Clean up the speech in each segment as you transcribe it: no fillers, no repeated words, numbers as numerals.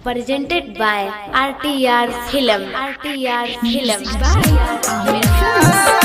presented by RTR Film. RTR Film by Amir Films.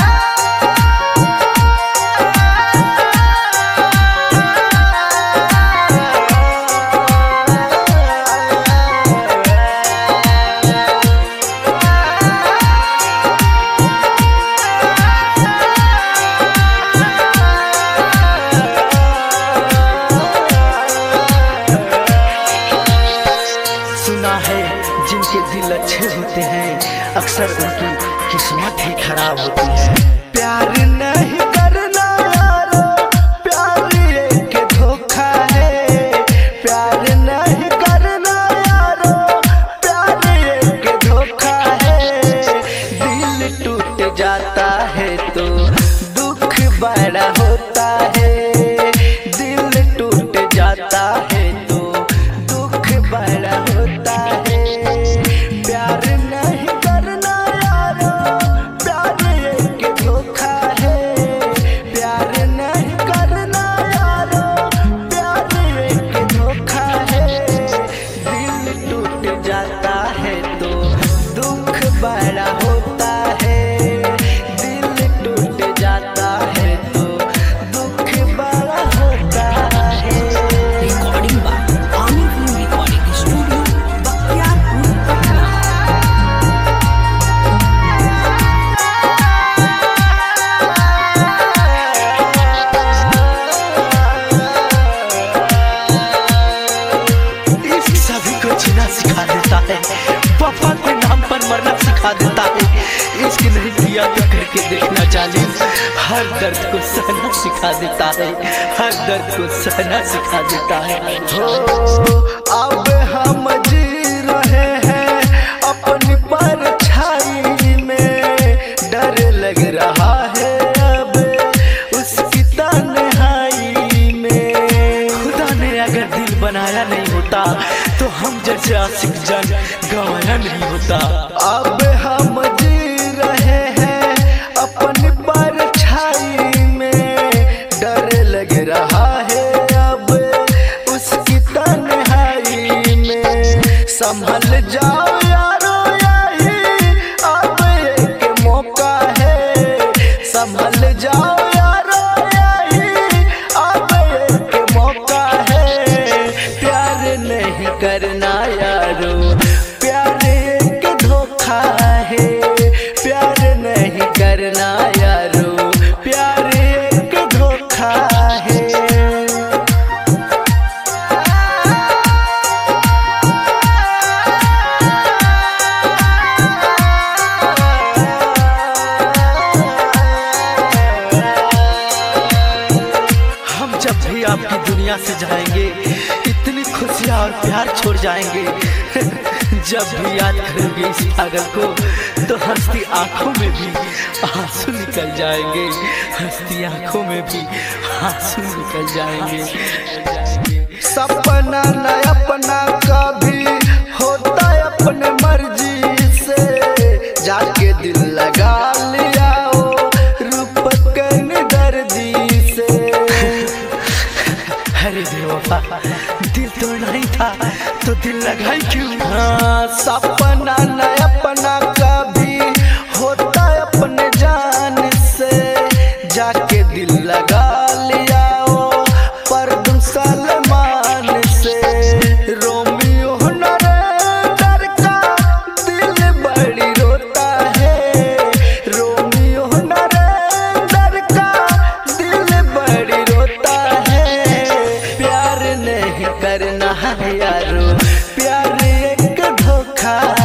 जिनके दिल अच्छे होते हैं अक्सर उनकी किस्मत ही खराब होती है। प्यार नहीं करना यारो, प्यार एक धोखा है। प्यार नहीं करना यारो, प्यार एक धोखा है। दिल टूट जाता है तो दुख बड़ा होता है। दिल टूट जाता है तो दुख बड़ा होता है। प्यार नहीं करना यारो, प्यार एक धोखा है। प्यार नहीं करना यारो, प्यार एक धोखा है। दिल टूट जाता है तो दुख बड़ा होता है। दिल टूट जाता है तो दुख बड़ा होता है। Recording by Aamir film recording studio Bakhtiyarpur Patna. इश्क सभी को जीना सिखा देता है, वफा के नाम पर मरना सिखा देता है। इश्क नहीं किया तो करके देखना चाहिए। हर दर्द को सहना सिखा देता है, हर दर्द को सहना सिखा देता है। हो अब हम जी रहे हैं अपनी परछाई में। डर लग रहा है अब उसकी तन्हाई में। खुदा ने अगर दिल बनाया नहीं होता तो हम जैसे आशिक जान गवाया नहीं होता। अब हम जी रहे हैं अपनी परछाई में। डर लग रहा है अब उसकी तन्हाई में। संभल जाओ यारो, यही अब एक मौका है। संभल जाओ यारो, यही अब एक मौका है। प्यार नहीं करना यारो, प्यार एक धोखा है। प्यार नहीं करना यारो, प्यार एक धोखा है। हम जब भी आपकी दुनिया से जाएंगे इतनी खुशियाँ और प्यार छोड़ जाएंगे। जब भी याद करोगे इस पागल को तो हंसती आंखों में भी आंसू निकल जाएंगे। हंसती आंखों में भी आंसू निकल जाएंगे। सपना न अपना कभी होता है अपने मर्जी से। जाके दिल लगा लिया ओ रूप के दर्दी से। अरे बेवफा, दिल तोड़ना ही था तो दिल लगाई क्यों? हाँ, सपना न अपना कभी होता अपने जान से। जाके दिल लगा लिया ओ परदुम सलमान से। रोमियो नरेंद्र का दिल बड़ी रोता है। रोमियो नरेंद्र का दिल बड़ी रोता है। प्यार नहीं करना है यारो, प्यार एक धोखा